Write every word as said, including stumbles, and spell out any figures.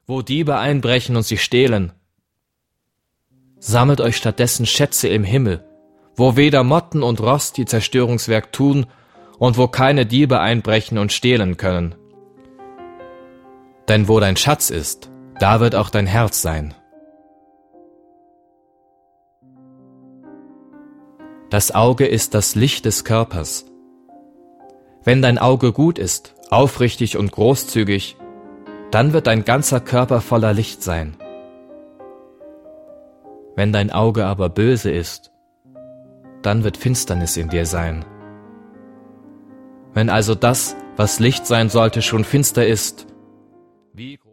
wo Diebe einbrechen und sie stehlen. Sammelt euch stattdessen Schätze im Himmel, wo weder Motten und Rost die Zerstörungswerk tun und wo keine Diebe einbrechen und stehlen können. Denn wo dein Schatz ist, da wird auch dein Herz sein. Das Auge ist das Licht des Körpers. Wenn dein Auge gut ist, aufrichtig und großzügig, dann wird dein ganzer Körper voller Licht sein. Wenn dein Auge aber böse ist, dann wird Finsternis in dir sein. Wenn also das, was Licht sein sollte, schon finster ist, wie